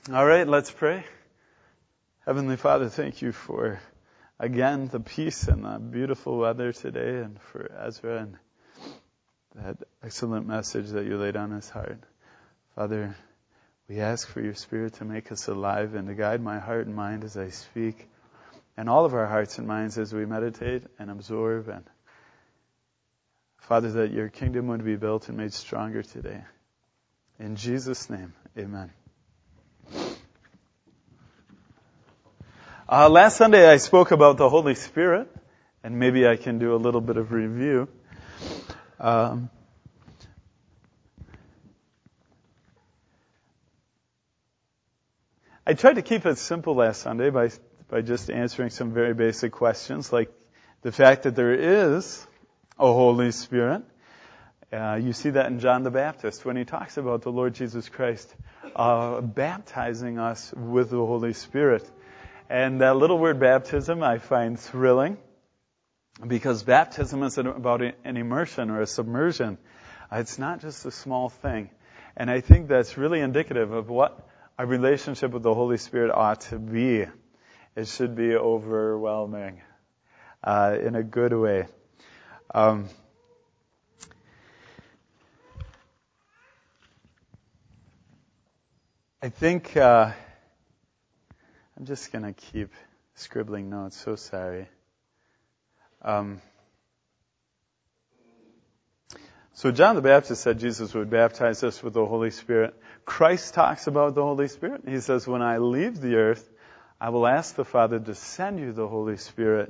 All right, let's pray. Heavenly Father, thank you for, again, the peace and the beautiful weather today, and for Ezra and that excellent message that you laid on his heart. Father, we ask for your Spirit to make us alive and to guide my heart and mind as I speak, and all of our hearts and minds as we meditate and absorb. And Father, that your kingdom would be built and made stronger today. In Jesus' name, amen. Last Sunday I spoke about the Holy Spirit, and maybe I can do a little bit of review. I tried to keep it simple last Sunday by just answering some very basic questions, like the fact that there is a Holy Spirit. You see that in John the Baptist when he talks about the Lord Jesus Christ baptizing us with the Holy Spirit. And that little word baptism I find thrilling, because baptism isn't about an immersion or a submersion. It's not just a small thing. And I think that's really indicative of what our relationship with the Holy Spirit ought to be. It should be overwhelming in a good way. I think I'm just going to keep scribbling notes. So sorry. So John the Baptist said Jesus would baptize us with the Holy Spirit. Christ talks about the Holy Spirit. He says, when I leave the earth, I will ask the Father to send you the Holy Spirit.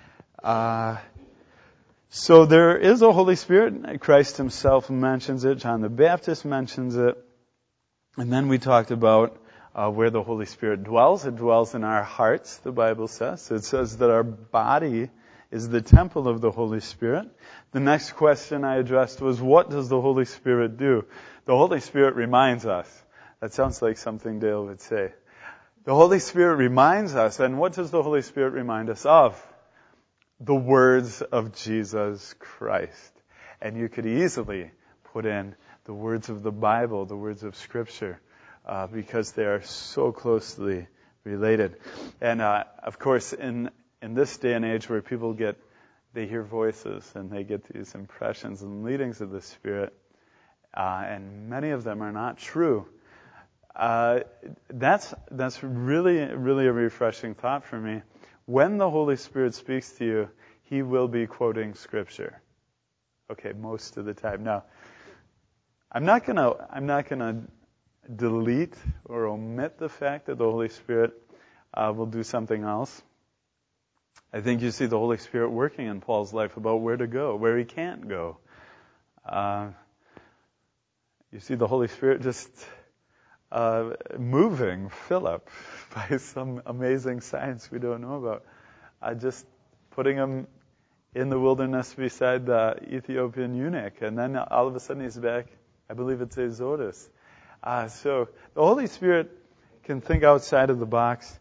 So there is a Holy Spirit. Christ himself mentions it. John the Baptist mentions it. And then we talked about where the Holy Spirit dwells. It dwells in our hearts, the Bible says. It says that our body is the temple of the Holy Spirit. The next question I addressed was, what does the Holy Spirit do? The Holy Spirit reminds us. That sounds like something Dale would say. The Holy Spirit reminds us. And what does the Holy Spirit remind us of? The words of Jesus Christ. And you could easily put in the words of the Bible, the words of Scripture, because they are so closely related. And of course, in this day and age where people they hear voices and they get these impressions and leadings of the Spirit, and many of them are not true. That's really, really a refreshing thought for me. When the Holy Spirit speaks to you, He will be quoting Scripture. Okay, most of the time. Now, I'm not gonna delete or omit the fact that the Holy Spirit will do something else. I think you see the Holy Spirit working in Paul's life about where to go, where he can't go. You see the Holy Spirit just moving Philip by some amazing science we don't know about. Just putting him in the wilderness beside the Ethiopian eunuch, and then all of a sudden he's back, I believe it's Azotus. So the Holy Spirit can think outside of the box.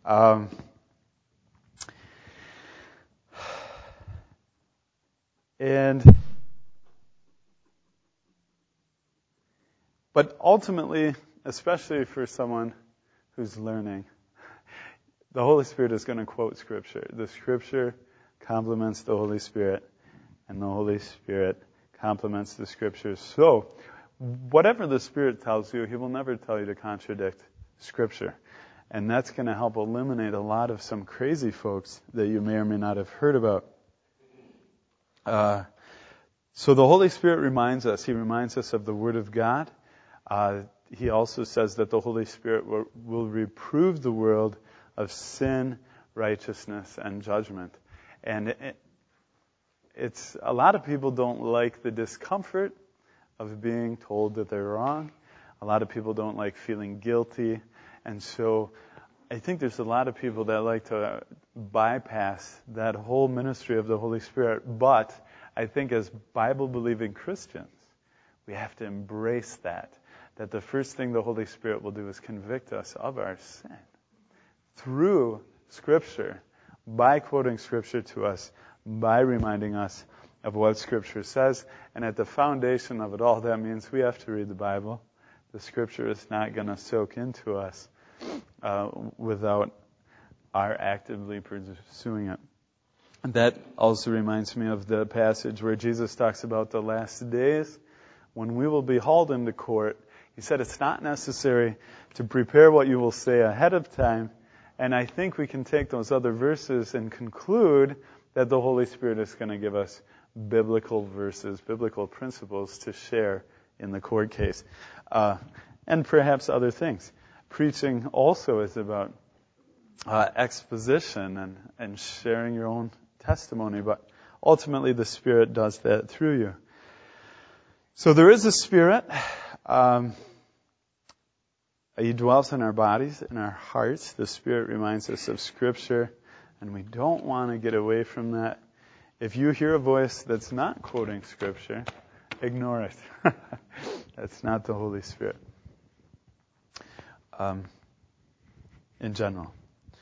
But ultimately, especially for someone who's learning, the Holy Spirit is going to quote Scripture. The Scripture complements the Holy Spirit, and the Holy Spirit complements the Scriptures. So, whatever the Spirit tells you, He will never tell you to contradict Scripture. And that's going to help eliminate a lot of some crazy folks that you may or may not have heard about. So the Holy Spirit reminds us. He reminds us of the Word of God. He also says that the Holy Spirit will reprove the world of sin, righteousness, and judgment. And it's a lot of people don't like the discomfort of being told that they're wrong. A lot of people don't like feeling guilty. And so I think there's a lot of people that like to bypass that whole ministry of the Holy Spirit. But I think as Bible-believing Christians, we have to embrace that the first thing the Holy Spirit will do is convict us of our sin through Scripture, by quoting Scripture to us, by reminding us of what Scripture says. And at the foundation of it all, that means we have to read the Bible. The Scripture is not going to soak into us without our actively pursuing it. And that also reminds me of the passage where Jesus talks about the last days when we will be hauled into court. He said it's not necessary to prepare what you will say ahead of time. And I think we can take those other verses and conclude that the Holy Spirit is going to give us biblical verses, biblical principles to share in the court case. And perhaps other things. Preaching also is about exposition and sharing your own testimony, but ultimately the Spirit does that through you. So there is a Spirit. He dwells in our bodies, in our hearts. The Spirit reminds us of Scripture, and we don't want to get away from that. If you hear a voice that's not quoting Scripture, ignore it. That's not the Holy Spirit. In general.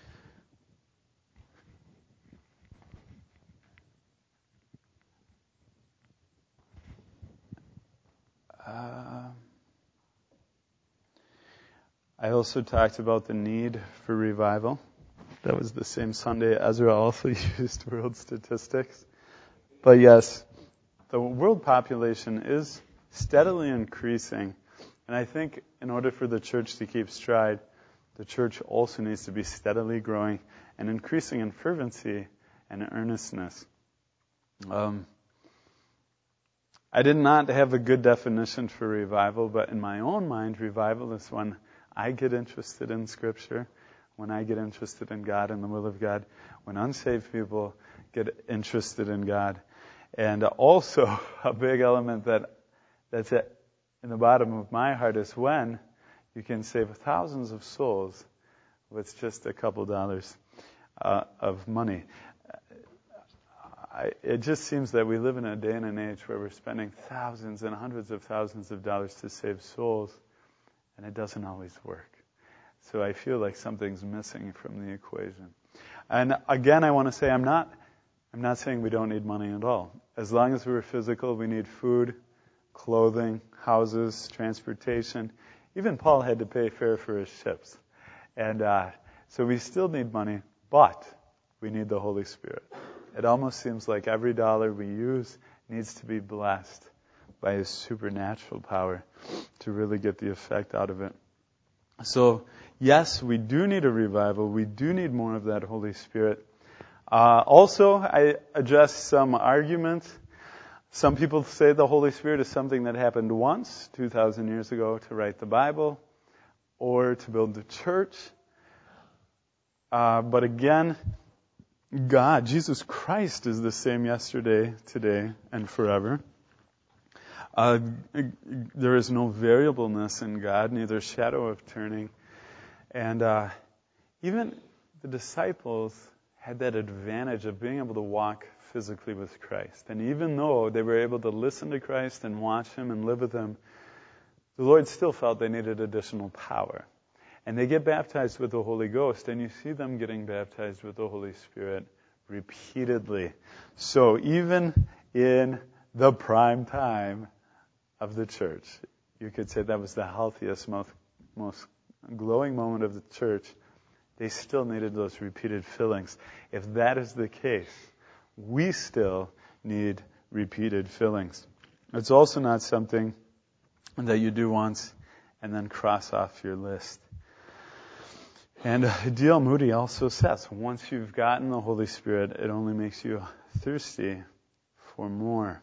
I also talked about the need for revival. That was the same Sunday Ezra also used world statistics. But yes, the world population is steadily increasing. And I think in order for the church to keep stride, the church also needs to be steadily growing and increasing in fervency and earnestness. I did not have a good definition for revival, but in my own mind, revival is when I get interested in Scripture, when I get interested in God and the will of God, when unsaved people get interested in God. And also a big element that's in the bottom of my heart is when you can save thousands of souls with just a couple dollars of money. It just seems that we live in a day and an age where we're spending thousands and hundreds of thousands of dollars to save souls, and it doesn't always work. So I feel like something's missing from the equation. And again, I want to say I'm not saying we don't need money at all. As long as we're physical, we need food, clothing, houses, transportation. Even Paul had to pay fare for his ships. And so we still need money, but we need the Holy Spirit. It almost seems like every dollar we use needs to be blessed by His supernatural power to really get the effect out of it. So, yes, we do need a revival. We do need more of that Holy Spirit. Also, I address some arguments. Some people say the Holy Spirit is something that happened once, 2,000 years ago, to write the Bible or to build the church. But again, God, Jesus Christ, is the same yesterday, today, and forever. There is no variableness in God, neither shadow of turning. And even the disciples had that advantage of being able to walk physically with Christ. And even though they were able to listen to Christ and watch Him and live with Him, the Lord still felt they needed additional power. And they get baptized with the Holy Ghost, and you see them getting baptized with the Holy Spirit repeatedly. So even in the prime time of the church, you could say that was the healthiest, most glowing moment of the church, they still needed those repeated fillings. If that is the case, we still need repeated fillings. It's also not something that you do once and then cross off your list. And D.L. Moody also says, once you've gotten the Holy Spirit, it only makes you thirsty for more.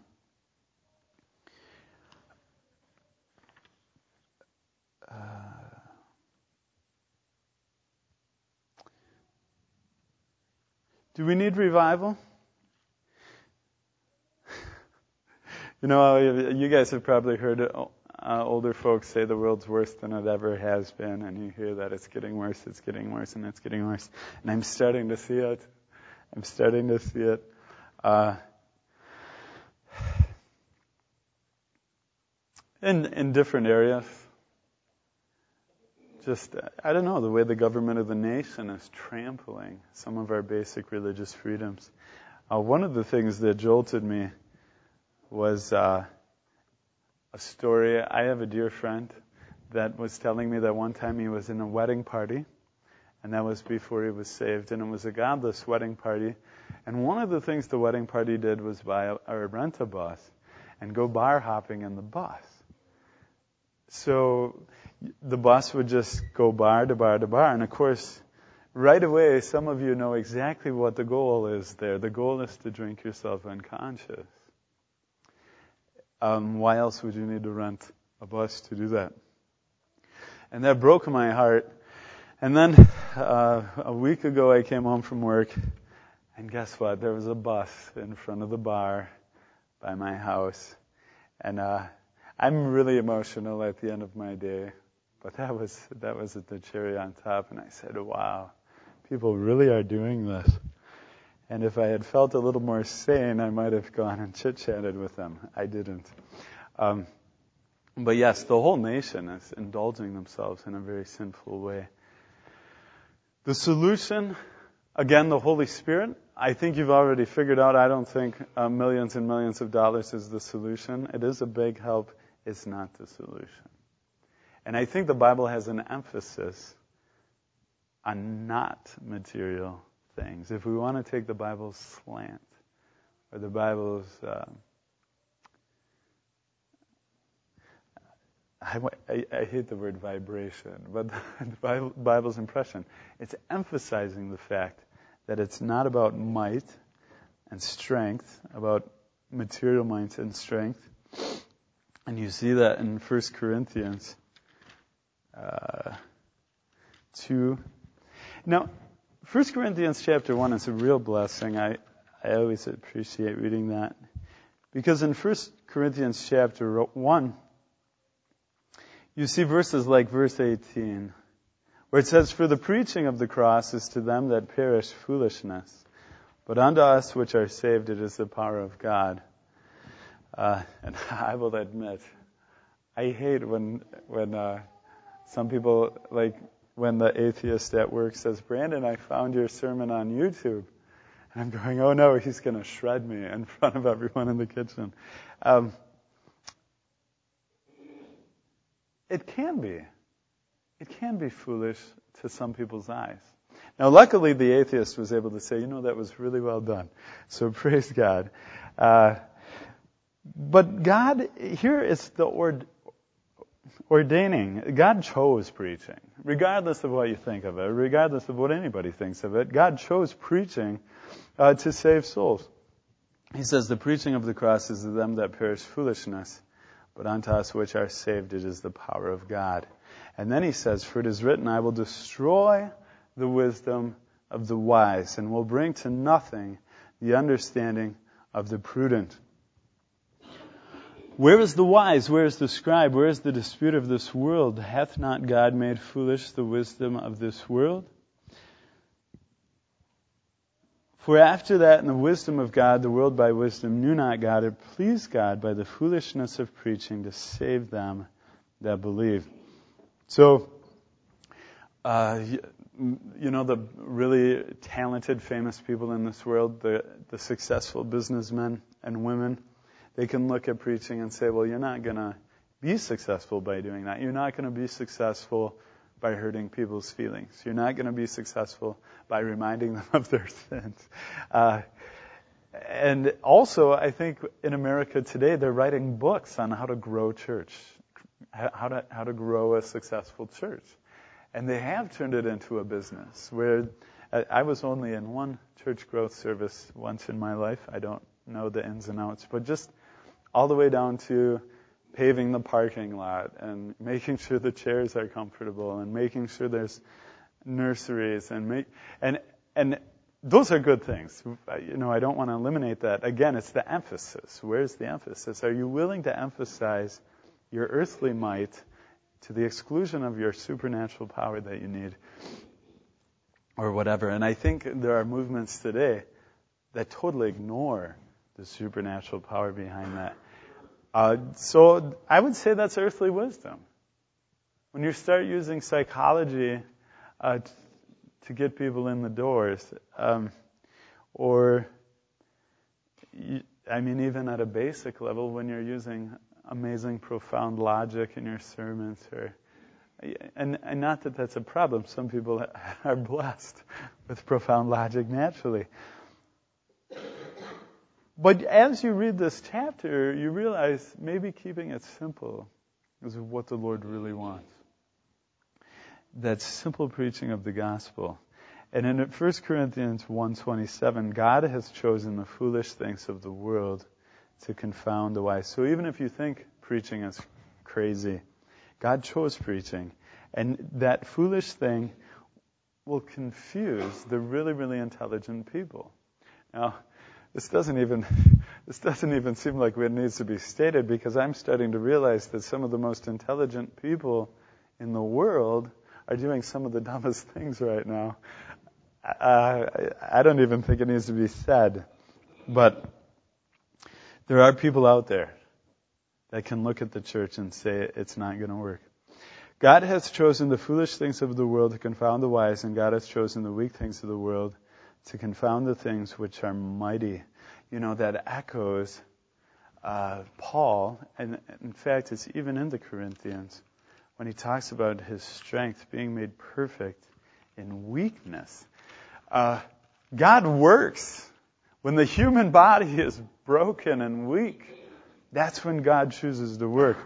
Do we need revival? You know, you guys have probably heard older folks say the world's worse than it ever has been, and you hear that it's getting worse, and it's getting worse. And I'm starting to see it. In different areas. Just, I don't know, the way the government of the nation is trampling some of our basic religious freedoms. One of the things that jolted me was a story. I have a dear friend that was telling me that one time he was in a wedding party, and that was before he was saved, and it was a godless wedding party. And one of the things the wedding party did was buy or rent a bus and go bar hopping in the bus. So the bus would just go bar to bar to bar, and of course, right away, some of you know exactly what the goal is there. The goal is to drink yourself unconscious. Why else would you need to rent a bus to do that? And that broke my heart. And then a week ago I came home from work, and guess what? There was a bus in front of the bar by my house. And I'm really emotional at the end of my day. But that was the cherry on top. And I said, wow, people really are doing this. And if I had felt a little more sane, I might have gone and chit-chatted with them. I didn't. But yes, the whole nation is indulging themselves in a very sinful way. The solution, again, the Holy Spirit. I think you've already figured out, I don't think millions and millions of dollars is the solution. It is a big help. It's not the solution. And I think the Bible has an emphasis on not material things. If we want to take the Bible's slant, or the Bible's, I hate the word vibration, but the Bible's impression, it's emphasizing the fact that it's not about might and strength, about material might and strength. And you see that in 1 Corinthians 2. Now, 1 Corinthians chapter 1 is a real blessing. I always appreciate reading that. Because in 1 Corinthians chapter 1, you see verses like verse 18, where it says, "For the preaching of the cross is to them that perish foolishness, but unto us which are saved it is the power of God." And I will admit, I hate when some people, like when the atheist at work says, "Brandon, I found your sermon on YouTube." And I'm going, oh no, he's going to shred me in front of everyone in the kitchen. It can be foolish to some people's eyes. Now, luckily, the atheist was able to say, that was really well done. So praise God. But God, here is the ordaining. God chose preaching. Regardless of what you think of it, regardless of what anybody thinks of it, God chose preaching to save souls. He says, "The preaching of the cross is to them that perish foolishness, but unto us which are saved it is the power of God." And then he says, "For it is written, I will destroy the wisdom of the wise, and will bring to nothing the understanding of the prudent." Where is the wise? Where is the scribe? Where is the dispute of this world? Hath not God made foolish the wisdom of this world? For after that, in the wisdom of God, the world by wisdom knew not God. It pleased God by the foolishness of preaching to save them that believe. So, the really talented, famous people in this world, the successful businessmen and women, they can look at preaching and say, well, you're not going to be successful by doing that. You're not going to be successful by hurting people's feelings. You're not going to be successful by reminding them of their sins. And also, I think in America today, they're writing books on how to grow church, how to grow a successful church. And they have turned it into a business where I was only in one church growth service once in my life. I don't know the ins and outs, but just all the way down to paving the parking lot and making sure the chairs are comfortable and making sure there's nurseries and those are good things. I don't want to eliminate that. Again, it's the emphasis. Where's the emphasis? Are you willing to emphasize your earthly might to the exclusion of your supernatural power that you need or whatever? And I think there are movements today that totally ignore the supernatural power behind that. So I would say that's earthly wisdom. When you start using psychology to get people in the doors, even at a basic level, when you're using amazing, profound logic in your sermons, or And not that that's a problem. Some people are blessed with profound logic naturally. But as you read this chapter, you realize maybe keeping it simple is what the Lord really wants. That simple preaching of the gospel. And in 1 Corinthians 1:27, God has chosen the foolish things of the world to confound the wise. So even if you think preaching is crazy, God chose preaching. And that foolish thing will confuse the really, really intelligent people. Now, this doesn't even seem like it needs to be stated, because I'm starting to realize that some of the most intelligent people in the world are doing some of the dumbest things right now. I don't even think it needs to be said. But there are people out there that can look at the church and say it's not going to work. God has chosen the foolish things of the world to confound the wise, and God has chosen the weak things of the world to confound the things which are mighty. You know, that echoes Paul, and in fact it's even in the Corinthians, when he talks about his strength being made perfect in weakness. God works when the human body is broken and weak. That's when God chooses to work.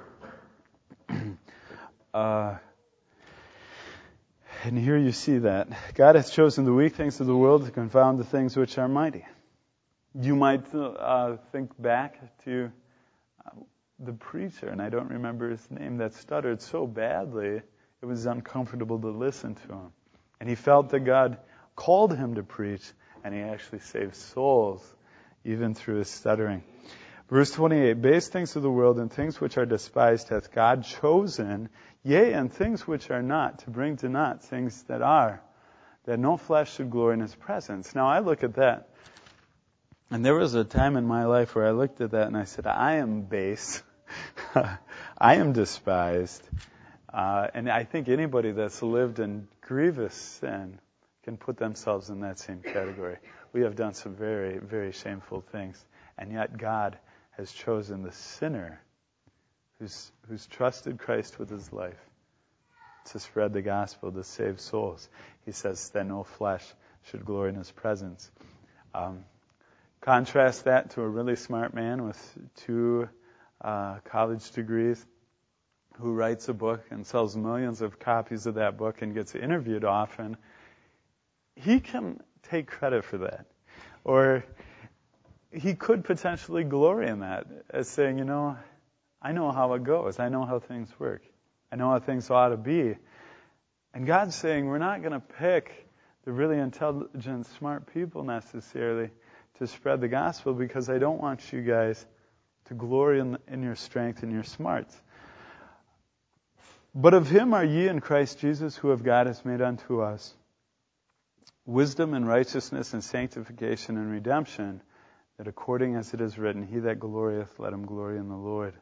And here you see that. God has chosen the weak things of the world to confound the things which are mighty. You might think back to the preacher, and I don't remember his name, that stuttered so badly it was uncomfortable to listen to him. And he felt that God called him to preach, and he actually saved souls even through his stuttering. Verse 28, base things of the world and things which are despised hath God chosen, yea, and things which are not, to bring to naught things that are, that no flesh should glory in his presence. Now I look at that, and there was a time in my life where I looked at that and I said, I am base, I am despised, and I think anybody that's lived in grievous sin can put themselves in that same category. We have done some very, very shameful things, and yet God has chosen the sinner who's trusted Christ with his life to spread the gospel, to save souls. He says that no flesh should glory in his presence. Contrast that to a really smart man with 2 college degrees who writes a book and sells millions of copies of that book and gets interviewed often. He can take credit for that. Or he could potentially glory in that as saying, you know, I know how it goes. I know how things work. I know how things ought to be. And God's saying we're not going to pick the really intelligent, smart people necessarily to spread the gospel, because I don't want you guys to glory in your strength and your smarts. But of him are ye in Christ Jesus, who of God has made unto us wisdom and righteousness and sanctification and redemption, that according as it is written, he that glorieth, let him glory in the Lord.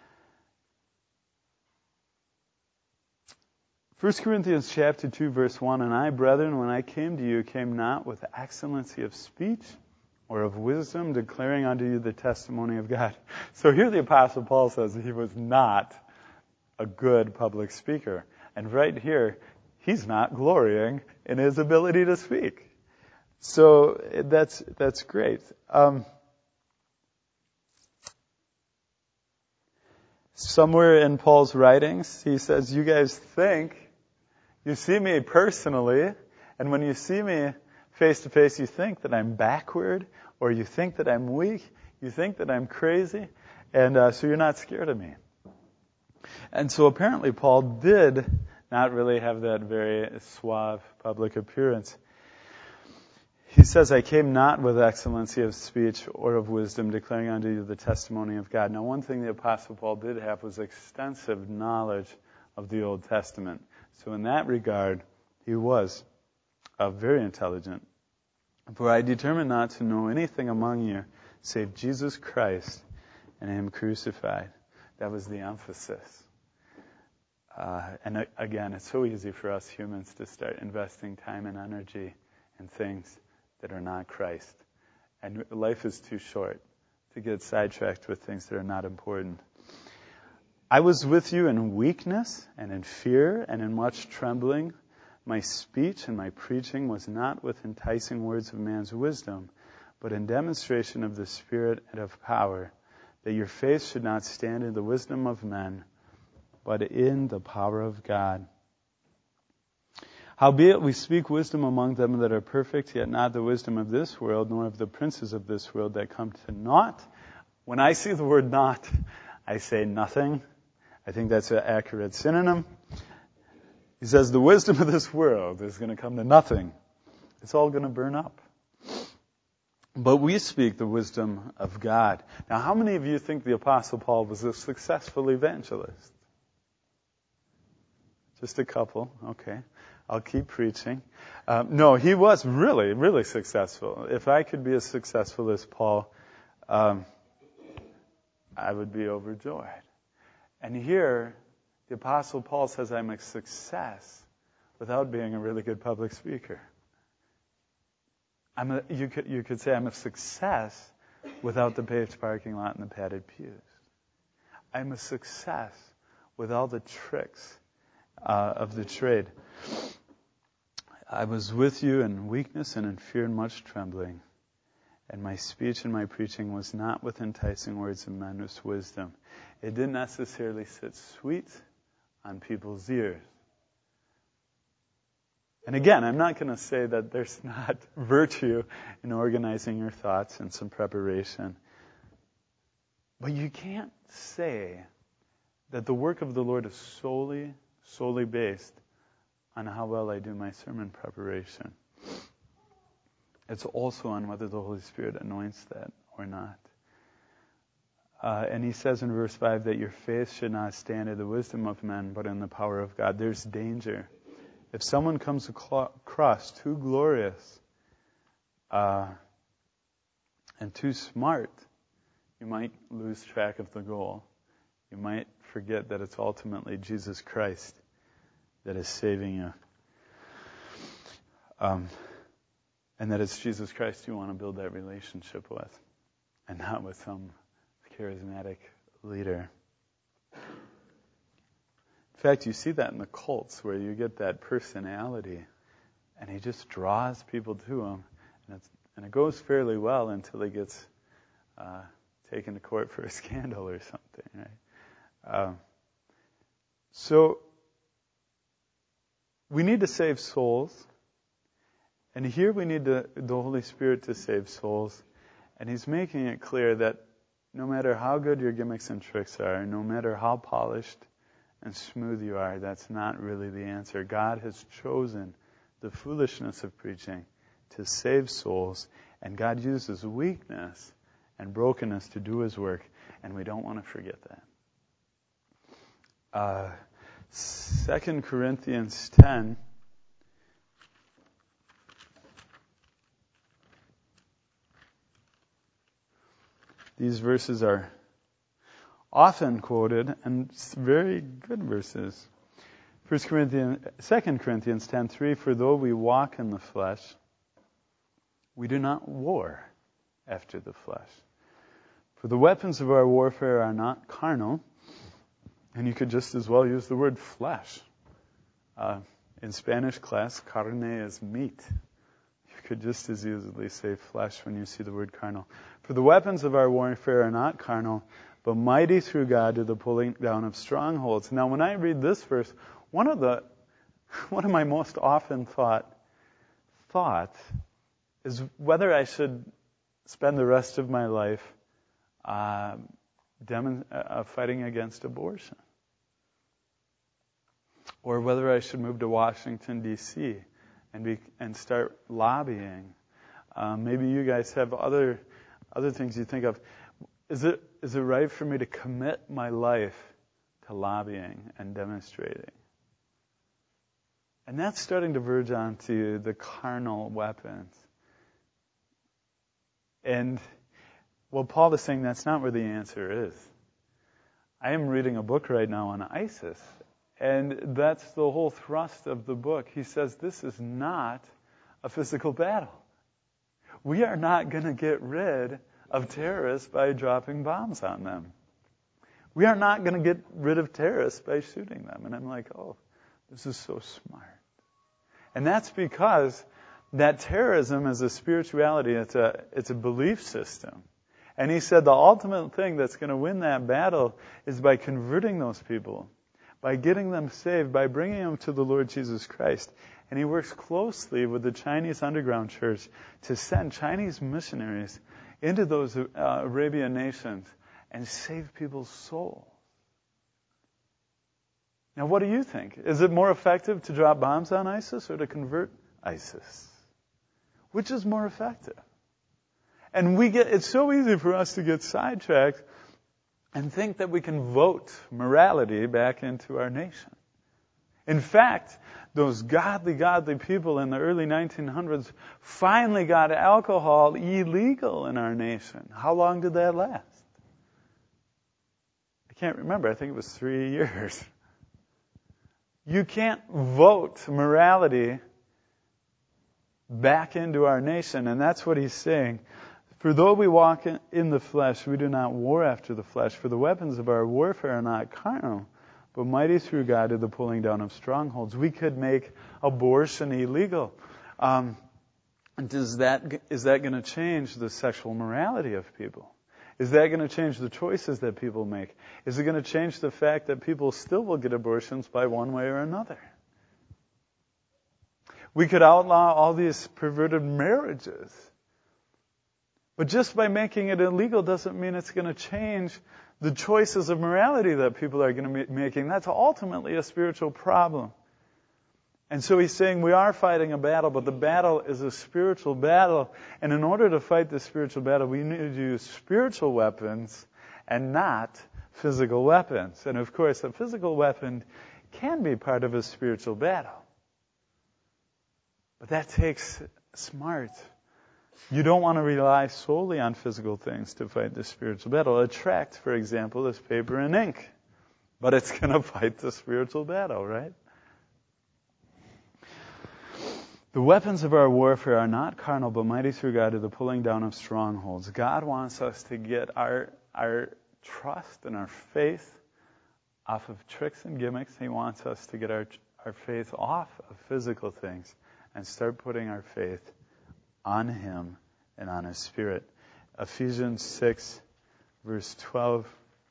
1 Corinthians chapter 2, verse 1, and I, brethren, when I came to you, came not with excellency of speech or of wisdom, declaring unto you the testimony of God. So here the Apostle Paul says he was not a good public speaker. And right here, he's not glorying in his ability to speak. So that's great. Somewhere in Paul's writings, he says, you guys think you see me personally, and when you see me face to face, you think that I'm backward, or you think that I'm weak, you think that I'm crazy, and so you're not scared of me. And so apparently Paul did not really have that very suave public appearance. He says, I came not with excellency of speech or of wisdom, declaring unto you the testimony of God. Now, one thing the Apostle Paul did have was extensive knowledge of the Old Testament. So in that regard, he was very intelligent. For I determined not to know anything among you save Jesus Christ and him crucified. That was the emphasis. And again, it's so easy for us humans to start investing time and energy in things that are not Christ. And life is too short to get sidetracked with things that are not important. I was with you in weakness and in fear and in much trembling. My speech and my preaching was not with enticing words of man's wisdom, but in demonstration of the Spirit and of power, that your faith should not stand in the wisdom of men, but in the power of God. Howbeit we speak wisdom among them that are perfect, yet not the wisdom of this world, nor of the princes of this world that come to naught. When I see the word not, I say nothing. I think that's an accurate synonym. He says the wisdom of this world is going to come to nothing. It's all going to burn up. But we speak the wisdom of God. Now, how many of you think the Apostle Paul was a successful evangelist? Just a couple. Okay. I'll keep preaching. No, he was really, really successful. If I could be as successful as Paul, I would be overjoyed. And here, the Apostle Paul says I'm a success without being a really good public speaker. You could say I'm a success without the paved parking lot and the padded pews. I'm a success with all the tricks of the trade. I was with you in weakness and in fear and much trembling. And my speech and my preaching was not with enticing words of men's wisdom. It didn't necessarily sit sweet on people's ears. And again, I'm not going to say that there's not virtue in organizing your thoughts and some preparation. But you can't say that the work of the Lord is solely based on how well I do my sermon preparation. It's also on whether the Holy Spirit anoints that or not. And he says in verse 5 that your faith should not stand in the wisdom of men, but in the power of God. There's danger. If someone comes across too glorious and too smart, you might lose track of the goal. You might forget that it's ultimately Jesus Christ that is saving you. And that it's Jesus Christ you want to build that relationship with, and not with some charismatic leader. In fact, you see that in the cults where you get that personality, and he just draws people to him, and it goes fairly well until he gets taken to court for a scandal or something, right? So we need to save souls, and here we need the Holy Spirit to save souls, and he's making it clear that no matter how good your gimmicks and tricks are, no matter how polished and smooth you are, that's not really the answer. God has chosen the foolishness of preaching to save souls, and God uses weakness and brokenness to do his work, and we don't want to forget that. 2 Corinthians 10. These verses are often quoted, and very good verses. 2 Corinthians 10:3, for though we walk in the flesh, we do not war after the flesh. For the weapons of our warfare are not carnal, and you could just as well use the word flesh. In Spanish class, carne is meat. You could just as easily say flesh when you see the word carnal. For the weapons of our warfare are not carnal, but mighty through God to the pulling down of strongholds. Now, when I read this verse, one of my most often thought is whether I should spend the rest of my life fighting against abortion, or whether I should move to Washington, D.C. and start lobbying. Maybe you guys have other things you think of. Is it right for me to commit my life to lobbying and demonstrating? And that's starting to verge onto the carnal weapons. And Paul is saying that's not where the answer is. I am reading a book right now on ISIS, and that's the whole thrust of the book. He says this is not a physical battle. We are not going to get rid of terrorists by dropping bombs on them. We are not going to get rid of terrorists by shooting them. And I'm like, oh, this is so smart. And that's because that terrorism is a spirituality. It's a belief system. And he said the ultimate thing that's going to win that battle is by converting those people, by getting them saved, by bringing them to the Lord Jesus Christ. And he works closely with the Chinese underground church to send Chinese missionaries into those Arabian nations and save people's souls. Now, what do you think? Is it more effective to drop bombs on ISIS or to convert ISIS? Which is more effective? And it's so easy for us to get sidetracked and think that we can vote morality back into our nation. In fact, those godly people in the early 1900s finally got alcohol illegal in our nation. How long did that last? I can't remember. I think it was 3 years. You can't vote morality back into our nation, and that's what he's saying. For though we walk in the flesh, we do not war after the flesh. For the weapons of our warfare are not carnal, but mighty through God to the pulling down of strongholds. We could make abortion illegal. Is that going to change the sexual morality of people? Is that going to change the choices that people make? Is it going to change the fact that people still will get abortions by one way or another? We could outlaw all these perverted marriages. But just by making it illegal doesn't mean it's going to change the choices of morality that people are going to be making. That's ultimately a spiritual problem. And so he's saying we are fighting a battle, but the battle is a spiritual battle. And in order to fight the spiritual battle, we need to use spiritual weapons and not physical weapons. And of course, a physical weapon can be part of a spiritual battle. But that takes smart. You don't want to rely solely on physical things to fight the spiritual battle. A tract, for example, is paper and ink. But it's going to fight the spiritual battle, right? The weapons of our warfare are not carnal, but mighty through God to the pulling down of strongholds. God wants us to get our trust and our faith off of tricks and gimmicks. He wants us to get our faith off of physical things and start putting our faith on Him and on His Spirit. Ephesians 6, verse 12.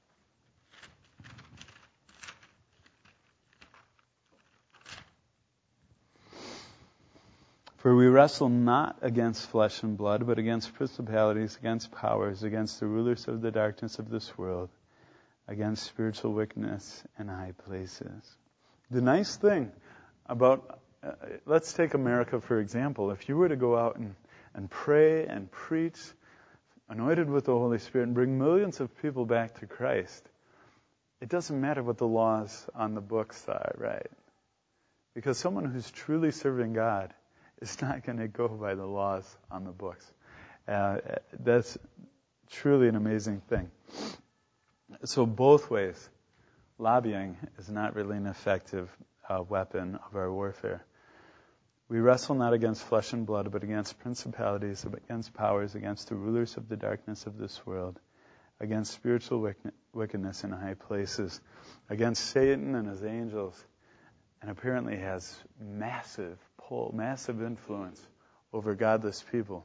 For we wrestle not against flesh and blood, but against principalities, against powers, against the rulers of the darkness of this world, against spiritual wickedness in high places. The nice thing about, let's take America for example. If you were to go out and pray and preach, anointed with the Holy Spirit, and bring millions of people back to Christ, it doesn't matter what the laws on the books are, right? Because someone who's truly serving God is not going to go by the laws on the books. That's truly an amazing thing. So both ways, lobbying is not really an effective weapon of our warfare. We wrestle not against flesh and blood, but against principalities, against powers, against the rulers of the darkness of this world, against spiritual wickedness in high places, against Satan and his angels, and apparently has massive pull, massive influence over godless people.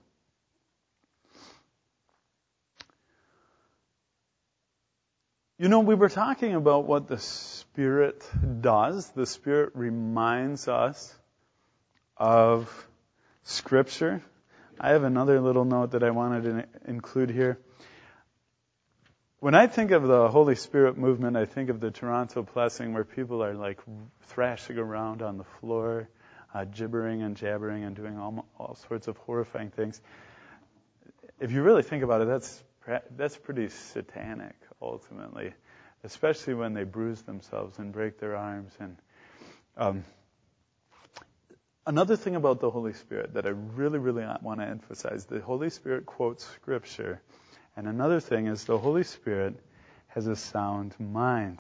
You know, we were talking about what the Spirit does. The Spirit reminds us of Scripture. I have another little note that I wanted to include here. When I think of the Holy Spirit movement, I think of the Toronto Blessing, where people are like thrashing around on the floor, gibbering and jabbering and doing all sorts of horrifying things. If you really think about it, that's pretty satanic, ultimately, especially when they bruise themselves and break their arms. And another thing about the Holy Spirit that I really, really want to emphasize, the Holy Spirit quotes Scripture. And another thing is the Holy Spirit has a sound mind.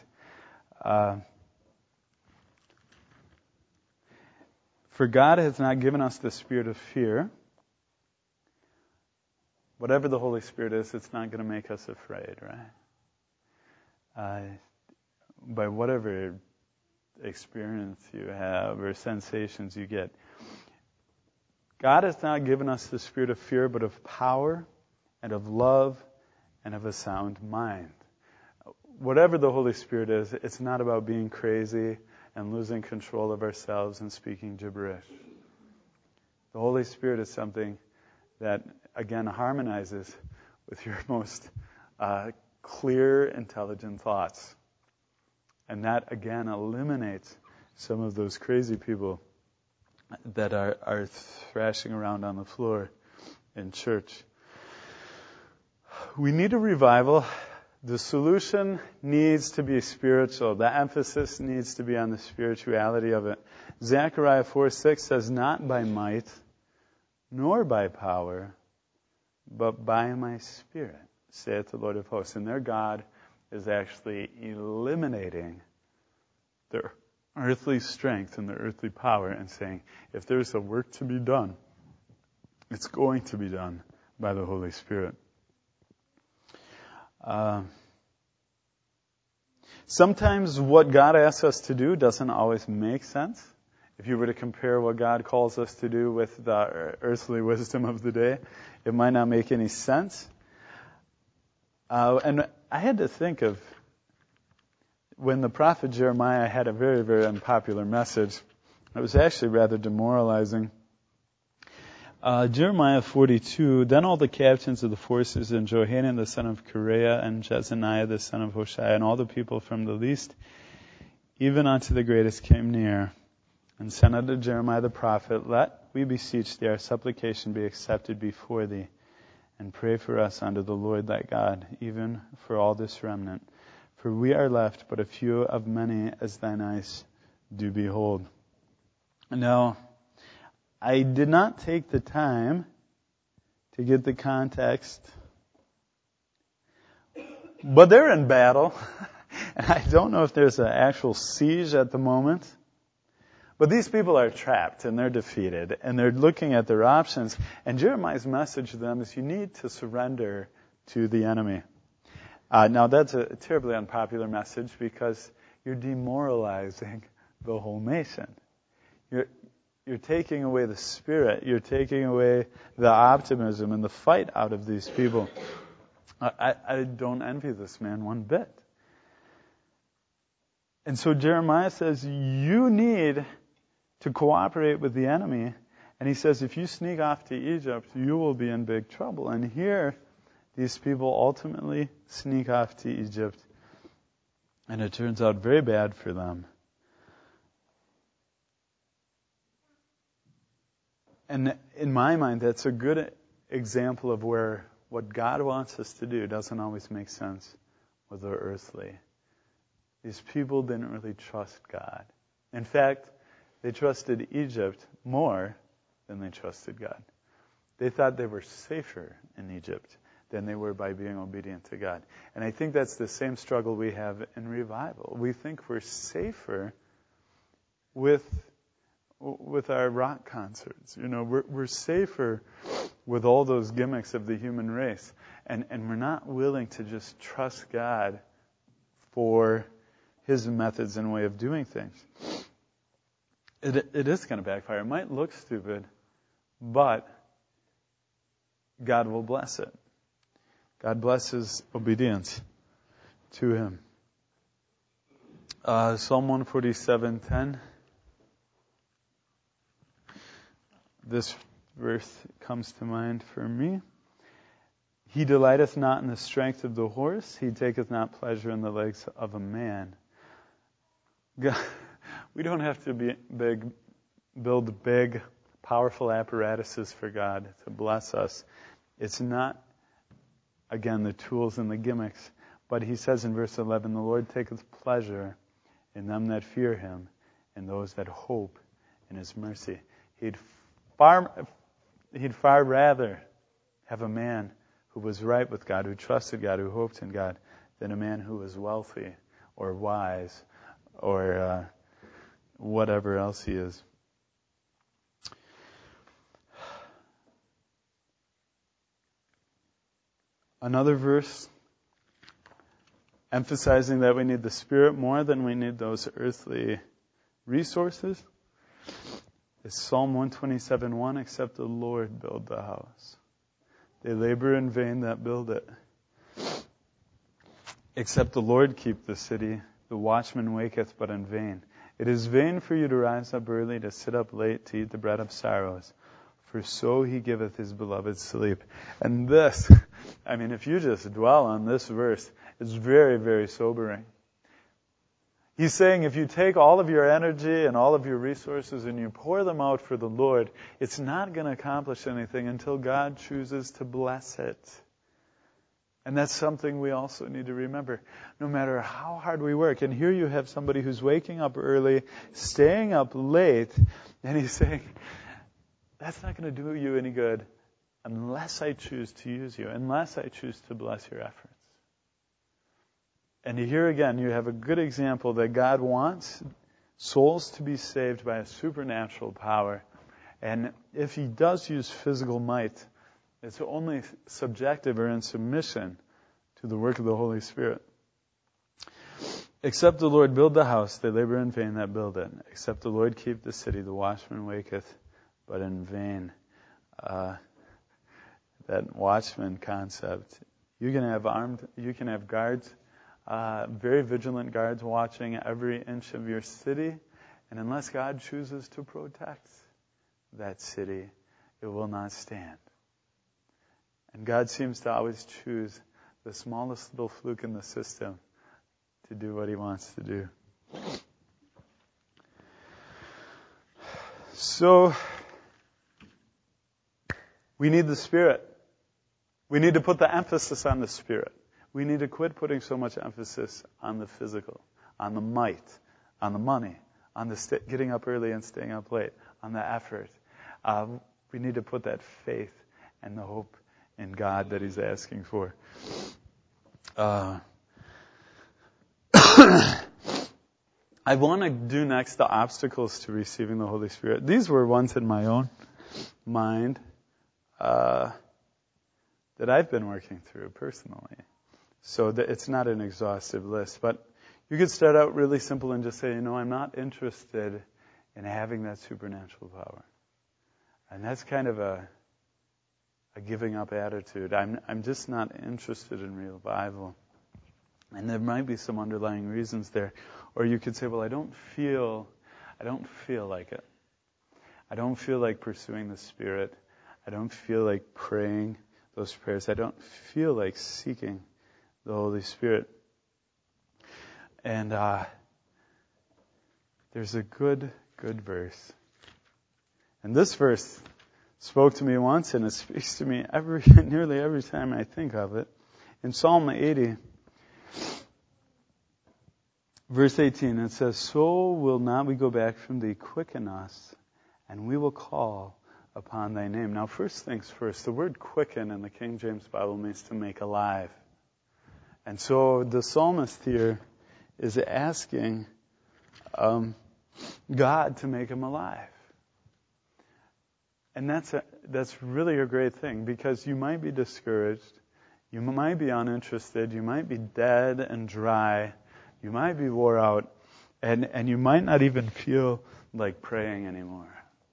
For God has not given us the spirit of fear. Whatever the Holy Spirit is, it's not going to make us afraid, right? by whatever experience you have or sensations you get. God has not given us the spirit of fear, but of power and of love and of a sound mind. Whatever the Holy Spirit is, it's not about being crazy and losing control of ourselves and speaking gibberish. The Holy Spirit is something that, again, harmonizes with your most clear, intelligent thoughts. And that, again, eliminates some of those crazy people that are thrashing around on the floor in church. We need a revival. The solution needs to be spiritual. The emphasis needs to be on the spirituality of it. Zechariah 4:6 says, "Not by might, nor by power, but by my Spirit, saith the Lord of hosts." And their God is actually eliminating their earthly strength and their earthly power and saying, if there's a work to be done, it's going to be done by the Holy Spirit. Sometimes what God asks us to do doesn't always make sense. If you were to compare what God calls us to do with the earthly wisdom of the day, it might not make any sense. And I had to think of when the prophet Jeremiah had a very, very unpopular message. It was actually rather demoralizing. Jeremiah 42, "Then all the captains of the forces, and Johanan the son of Kareah, and Jezaniah the son of Hoshea, and all the people from the least even unto the greatest came near, and said unto Jeremiah the prophet, Let, we beseech thee, our supplication be accepted before thee, and pray for us unto the Lord thy God, even for all this remnant. For we are left but a few of many, as thine eyes do behold." Now, I did not take the time to get the context, but they're in battle, and I don't know if there's an actual siege at the moment, but these people are trapped and they're defeated, and they're looking at their options, and Jeremiah's message to them is you need to surrender to the enemy. Now that's a terribly unpopular message because you're demoralizing the whole nation. You're taking away the spirit. You're taking away the optimism and the fight out of these people. I don't envy this man one bit. And so Jeremiah says, you need to cooperate with the enemy. And he says, if you sneak off to Egypt, you will be in big trouble. And here, these people ultimately sneak off to Egypt. And it turns out very bad for them. And in my mind, that's a good example of where what God wants us to do doesn't always make sense with the earthly. These people didn't really trust God. In fact, they trusted Egypt more than they trusted God. They thought they were safer in Egypt than they were by being obedient to God. And I think that's the same struggle we have in revival. We think we're safer with our rock concerts. You know, we're safer with all those gimmicks of the human race. And we're not willing to just trust God for His methods and way of doing things. It is going to backfire. It might look stupid, but God will bless it. God blesses obedience to Him. Psalm 147:10. This verse comes to mind for me. He delighteth not in the strength of the horse. He taketh not pleasure in the legs of a man. God, we don't have to build big, powerful apparatuses for God to bless us. It's not, again, the tools and the gimmicks. But he says in verse 11, the Lord taketh pleasure in them that fear Him, and those that hope in His mercy. He'd far rather have a man who was right with God, who trusted God, who hoped in God, than a man who was wealthy or wise or whatever else he is. Another verse, emphasizing that we need the Spirit more than we need those earthly resources, is Psalm 127:1, except the Lord build the house, they labor in vain that build it. Except the Lord keep the city, the watchman waketh but in vain. It is vain for you to rise up early, to sit up late, to eat the bread of sorrows, for so he giveth his beloved sleep. And this, if you just dwell on this verse, it's very, very sobering. He's saying if you take all of your energy and all of your resources and you pour them out for the Lord, it's not going to accomplish anything until God chooses to bless it. And that's something we also need to remember. No matter how hard we work, and here you have somebody who's waking up early, staying up late, and he's saying, that's not going to do you any good unless I choose to use you, unless I choose to bless your efforts. And here again, you have a good example that God wants souls to be saved by a supernatural power. And if he does use physical might, it's only subjective or in submission to the work of the Holy Spirit. Except the Lord build the house, they labor in vain that build it. Except the Lord keep the city, the watchman waketh, but in vain. That watchman concept. You can have guards, very vigilant guards watching every inch of your city, and unless God chooses to protect that city, it will not stand. And God seems to always choose the smallest little fluke in the system to do what he wants to do. So, we need the Spirit. We need to put the emphasis on the Spirit. We need to quit putting so much emphasis on the physical, on the might, on the money, on the getting up early and staying up late, on the effort. We need to put that faith and the hope in God that he's asking for. I want to do next the obstacles to receiving the Holy Spirit. These were ones in my own mind that I've been working through personally. So that it's not an exhaustive list. But you could start out really simple and just say, I'm not interested in having that supernatural power. And that's kind of a giving up attitude. I'm just not interested in revival. And there might be some underlying reasons there. Or you could say, well, I don't feel like it. I don't feel like pursuing the Spirit. I don't feel like praying those prayers. I don't feel like seeking the Holy Spirit. And there's a good verse. And this verse spoke to me once, and it speaks to me nearly every time I think of it. In Psalm 80, verse 18, it says, so will not we go back from thee, quicken us, and we will call upon thy name. Now, first things first, the word quicken in the King James Bible means to make alive. And so the psalmist here is asking God to make him alive. And that's really a great thing, because you might be discouraged, you might be uninterested, you might be dead and dry, you might be wore out, and you might not even feel like praying anymore.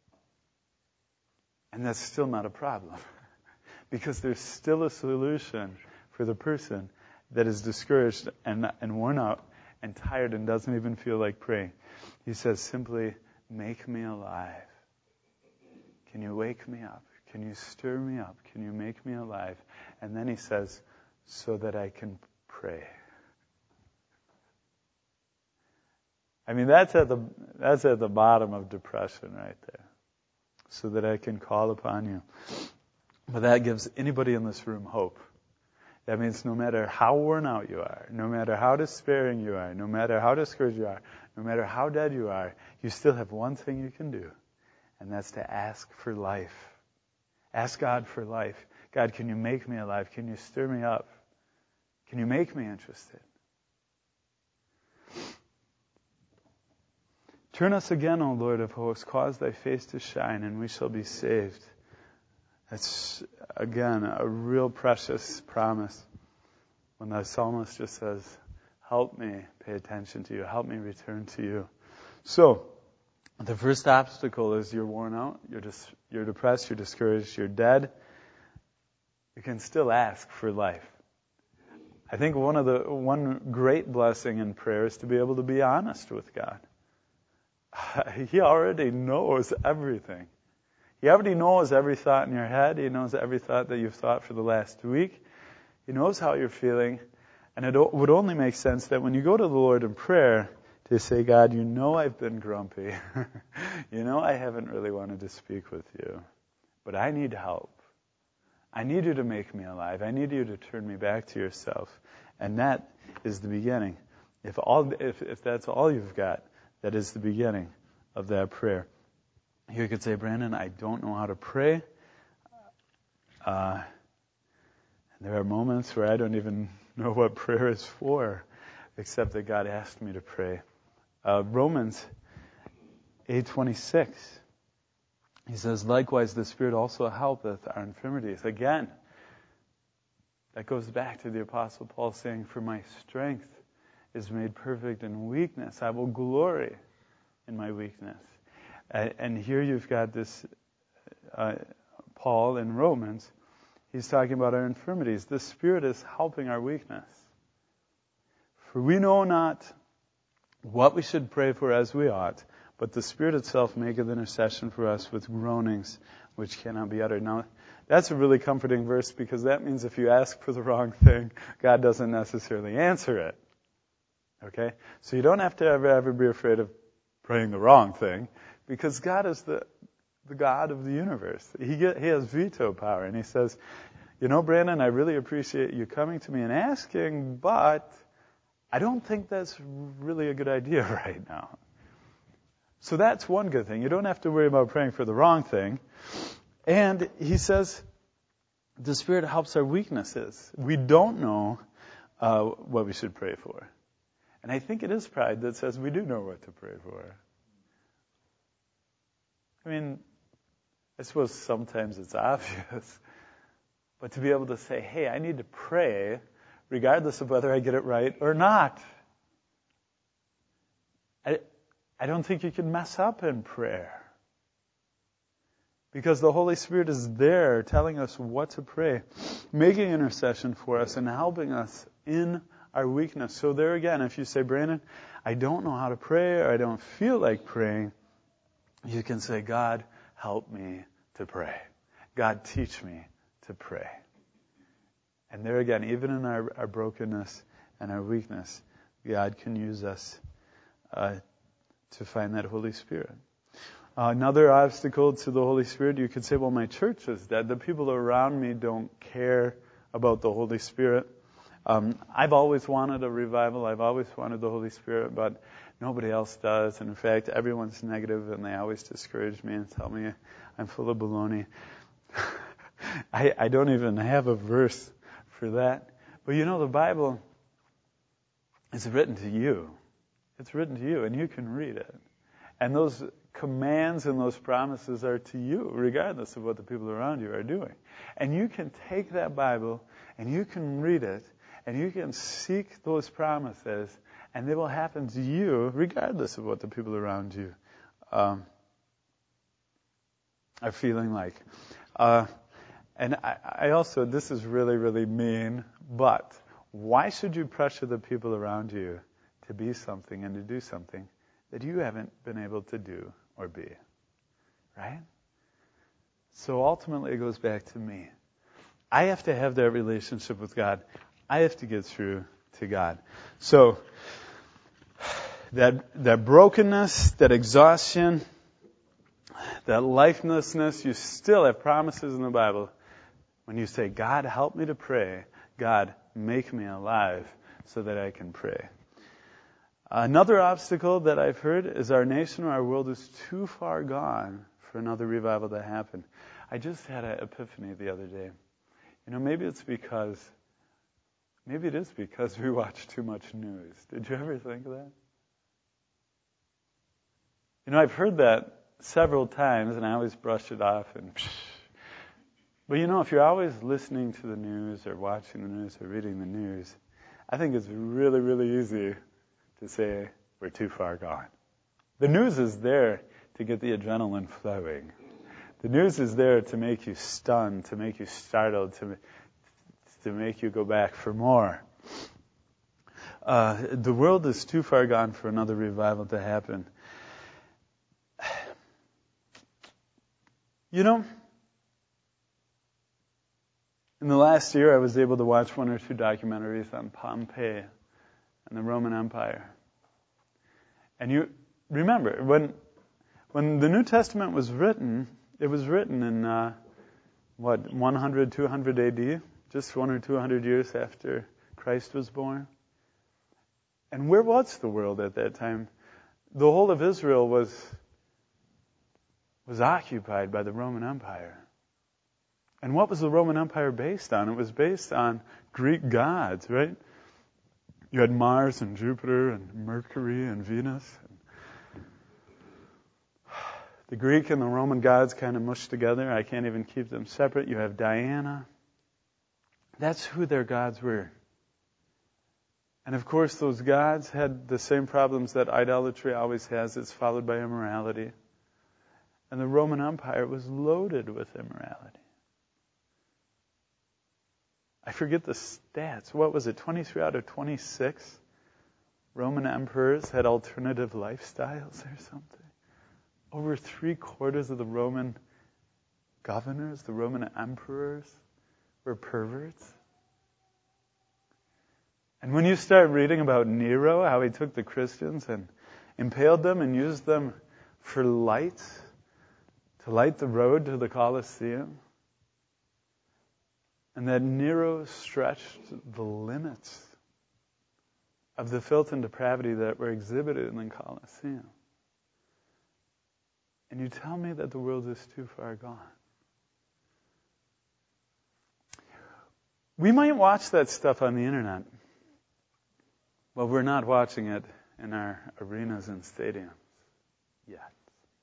And that's still not a problem, because there's still a solution for the person that is discouraged and worn out and tired and doesn't even feel like praying. He says simply, make me alive. Can you wake me up? Can you stir me up? Can you make me alive? And then he says, so that I can pray. That's at the bottom of depression right there. So that I can call upon you. But that gives anybody in this room hope. That means no matter how worn out you are, no matter how despairing you are, no matter how discouraged you are, no matter how dead you are, you still have one thing you can do. And that's to ask for life. Ask God for life. God, can you make me alive? Can you stir me up? Can you make me interested? Turn us again, O Lord of hosts. Cause thy face to shine, and we shall be saved. That's, again, a real precious promise when the psalmist just says, help me pay attention to you. Help me return to you. So, the first obstacle is you're worn out, you're depressed, you're discouraged, you're dead. You can still ask for life. I think one great blessing in prayer is to be able to be honest with God. He already knows everything. He already knows every thought in your head. He knows every thought that you've thought for the last week. He knows how you're feeling. And it would only make sense that when you go to the Lord in prayer, to say, God, you know I've been grumpy. You know I haven't really wanted to speak with you. But I need help. I need you to make me alive. I need you to turn me back to yourself. And that is the beginning. If that's all you've got, that is the beginning of that prayer. You could say, Brandon, I don't know how to pray. And there are moments where I don't even know what prayer is for, except that God asked me to pray. Romans 8:26. He says, likewise, the Spirit also helpeth our infirmities. Again, that goes back to the Apostle Paul saying, for my strength is made perfect in weakness. I will glory in my weakness. And here you've got this, Paul in Romans, he's talking about our infirmities. The Spirit is helping our weakness. For we know not what we should pray for as we ought, but the Spirit itself maketh intercession for us with groanings which cannot be uttered. Now, that's a really comforting verse, because that means if you ask for the wrong thing, God doesn't necessarily answer it. Okay? So you don't have to ever be afraid of praying the wrong thing, because God is the God of the universe. He has veto power, and He says, you know, Brandon, I really appreciate you coming to me and asking, but I don't think that's really a good idea right now. So that's one good thing. You don't have to worry about praying for the wrong thing. And he says the Spirit helps our weaknesses. We don't know what we should pray for. And I think it is pride that says we do know what to pray for. I mean, I suppose sometimes it's obvious. But to be able to say, hey, I need to pray regardless of whether I get it right or not. I don't think you can mess up in prayer. Because the Holy Spirit is there telling us what to pray, making intercession for us and helping us in our weakness. So there again, if you say, Brandon, I don't know how to pray, or I don't feel like praying, you can say, God, help me to pray. God, teach me to pray. And there again, even in our brokenness and our weakness, God can use us to find that Holy Spirit. Another obstacle to the Holy Spirit, you could say, well, my church is dead. The people around me don't care about the Holy Spirit. I've always wanted a revival. I've always wanted the Holy Spirit, but nobody else does. And in fact, everyone's negative, and they always discourage me and tell me I'm full of baloney. I don't even have a verse for that. But you know, the Bible is written to you. It's written to you, and you can read it. And those commands and those promises are to you, regardless of what the people around you are doing. And you can take that Bible, and you can read it, and you can seek those promises, and they will happen to you, regardless of what the people around you are feeling like. And I also, this is really, really mean, but why should you pressure the people around you to be something and to do something that you haven't been able to do or be? Right? So ultimately it goes back to me. I have to have that relationship with God. I have to get through to God. So that brokenness, that exhaustion, that lifelessness, you still have promises in the Bible. When you say, God, help me to pray, God, make me alive so that I can pray. Another obstacle that I've heard is our nation or our world is too far gone for another revival to happen. I just had an epiphany the other day. You know, maybe it is because we watch too much news. Did you ever think of that? You know, I've heard that several times, and I always brush it off. But you know, if you're always listening to the news or watching the news or reading the news, I think it's really, really easy to say we're too far gone. The news is there to get the adrenaline flowing. The news is there to make you stunned, to make you startled, to make you go back for more. The world is too far gone for another revival to happen. You know, in the last year I was able to watch 1 or 2 documentaries on Pompeii and the Roman Empire. And you remember, when the New Testament was written, it was written in, 100, 200 AD, just 100 or 200 years after Christ was born. And where was the world at that time? The whole of Israel was occupied by the Roman Empire. And what was the Roman Empire based on? It was based on Greek gods, right? You had Mars and Jupiter and Mercury and Venus. The Greek and the Roman gods kind of mushed together. I can't even keep them separate. You have Diana. That's who their gods were. And of course, those gods had the same problems that idolatry always has. It's followed by immorality. And the Roman Empire was loaded with immorality. I forget the stats. What was it? 23 out of 26 Roman emperors had alternative lifestyles or something. Over 3/4 of the Roman governors, the Roman emperors, were perverts. And when you start reading about Nero, how he took the Christians and impaled them and used them for light, to light the road to the Colosseum, and that Nero stretched the limits of the filth and depravity that were exhibited in the Colosseum. And you tell me that the world is too far gone. We might watch that stuff on the internet, but we're not watching it in our arenas and stadiums yet.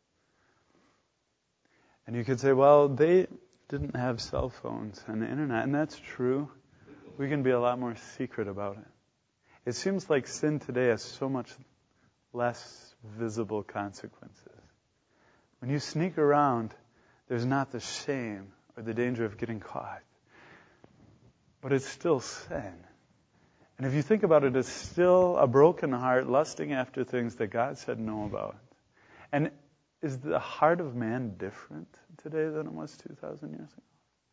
And you could say, well, they didn't have cell phones and the internet, and that's true. We can be a lot more secret about it. It seems like sin today has so much less visible consequences. When you sneak around, there's not the shame or the danger of getting caught. But it's still sin. And if you think about it, it's still a broken heart lusting after things that God said no about. And is the heart of man different today than it was 2,000 years ago?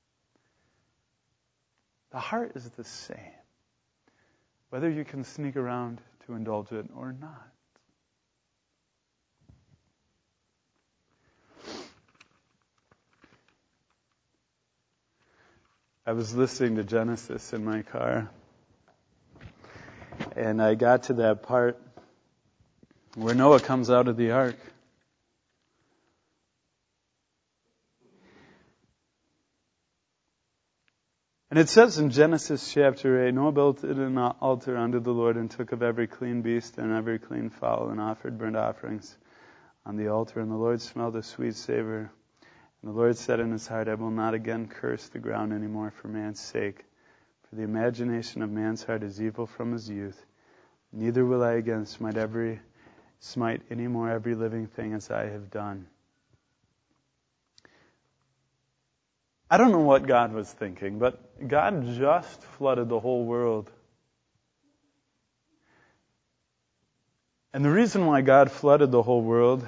The heart is the same, whether you can sneak around to indulge it or not. I was listening to Genesis in my car, and I got to that part where Noah comes out of the ark. And it says in Genesis chapter 8, Noah built an altar unto the Lord and took of every clean beast and every clean fowl and offered burnt offerings on the altar. And the Lord smelled a sweet savor. And the Lord said in his heart, I will not again curse the ground anymore for man's sake. For the imagination of man's heart is evil from his youth. Neither will I again smite any more every living thing as I have done. I don't know what God was thinking, but God just flooded the whole world. And the reason why God flooded the whole world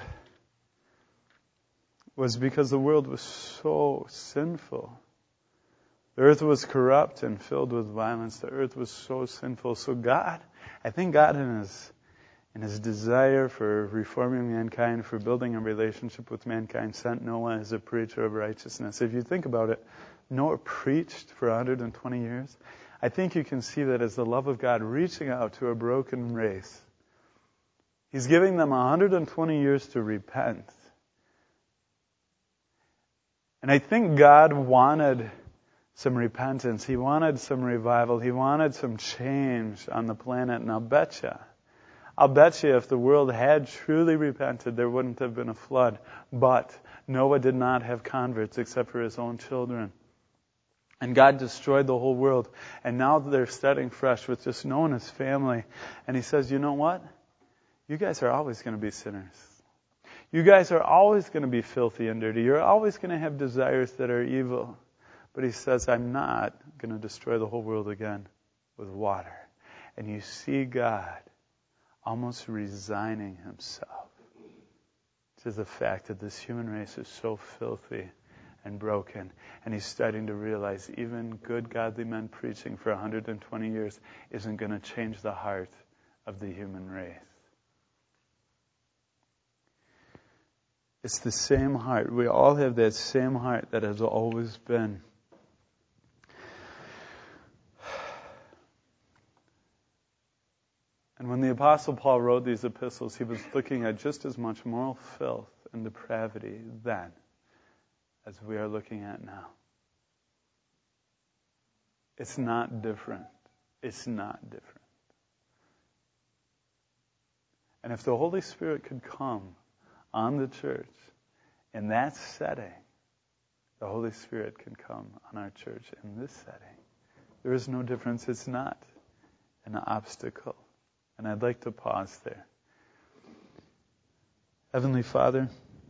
was because the world was so sinful. The earth was corrupt and filled with violence. The earth was so sinful. So God, I think God in his desire for reforming mankind, for building a relationship with mankind, sent Noah as a preacher of righteousness. If you think about it, Noah preached for 120 years. I think you can see that as the love of God reaching out to a broken race. He's giving them 120 years to repent. And I think God wanted some repentance. He wanted some revival. He wanted some change on the planet. And I'll bet you if the world had truly repented, there wouldn't have been a flood. But Noah did not have converts except for his own children. And God destroyed the whole world. And now they're starting fresh with just Noah and his family. And he says, you know what? You guys are always going to be sinners. You guys are always going to be filthy and dirty. You're always going to have desires that are evil. But he says, I'm not going to destroy the whole world again with water. And you see God almost resigning himself to the fact that this human race is so filthy and broken. And he's starting to realize even good, godly men preaching for 120 years isn't going to change the heart of the human race. It's the same heart. We all have that same heart that has always been. And when the Apostle Paul wrote these epistles, he was looking at just as much moral filth and depravity then as we are looking at now. It's not different. It's not different. And if the Holy Spirit could come on the church in that setting, the Holy Spirit can come on our church in this setting. There is no difference. It's not an obstacle. And I'd like to pause there. Heavenly Father,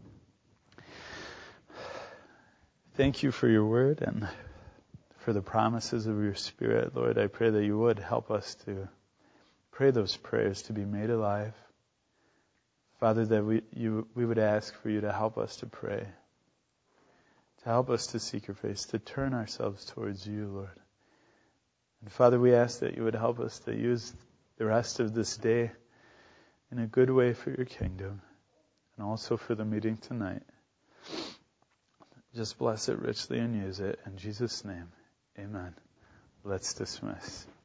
thank you for your word and for the promises of your Spirit. Lord, I pray that you would help us to pray those prayers to be made alive. Father, that we would ask for you to help us to pray, to help us to seek your face, to turn ourselves towards you, Lord. And Father, we ask that you would help us to use the rest of this day in a good way for your kingdom and also for the meeting tonight. Just bless it richly and use it. In Jesus' name, amen. Let's dismiss.